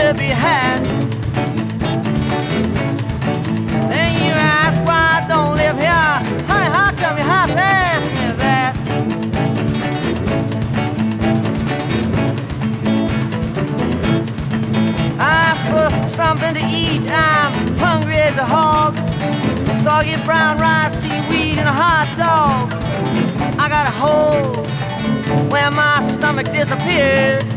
to be had. Then you ask why I don't live here. Honey, how come you have to ask me that? I ask for something to eat, I'm hungry as a hog. So I get brown rice, seaweed, and a hot dog. I got a hole where my stomach disappeared.